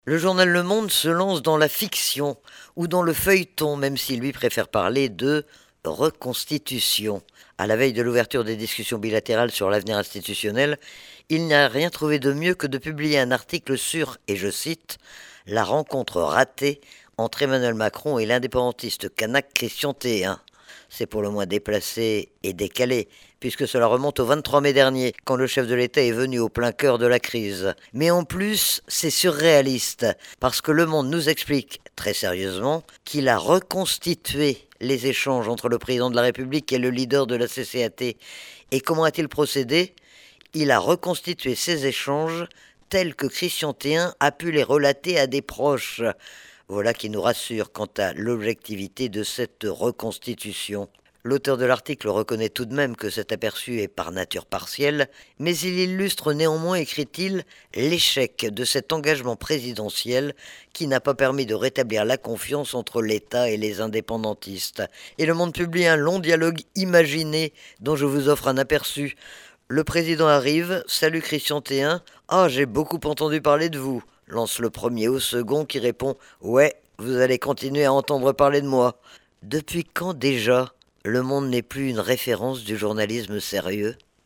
Le journal Le Monde se lance dans la fiction ou dans le feuilleton, même s'il lui préfère parler de reconstitution. À la veille de l'ouverture des discussions bilatérales sur l'avenir institutionnel, il n'a rien trouvé de mieux que de publier un article sur, et je cite, la rencontre ratée entre Emmanuel Macron et l'indépendantiste kanak Christian Théin. C'est pour le moins déplacé et décalé, puisque cela remonte au 23 mai dernier, quand le chef de l'État est venu au plein cœur de la crise. Mais en plus, c'est surréaliste, parce que Le Monde nous explique, très sérieusement, qu'il a reconstitué les échanges entre le président de la République et le leader de la CCAT. Et comment a-t-il procédé? Il a reconstitué ces échanges tels que Christian Théin a pu les relater à des proches. Voilà qui nous rassure quant à l'objectivité de cette reconstitution. L'auteur de l'article reconnaît tout de même que cet aperçu est par nature partiel, mais il illustre néanmoins, écrit-il, l'échec de cet engagement présidentiel qui n'a pas permis de rétablir la confiance entre l'État et les indépendantistes. Et Le Monde publie un long dialogue imaginé dont je vous offre un aperçu. Le président arrive, salue Christian Théin. Ah, j'ai beaucoup entendu parler de vous, lance le premier au second qui répond ouais, vous allez continuer à entendre parler de moi. Depuis quand déjà Le Monde n'est plus une référence du journalisme sérieux?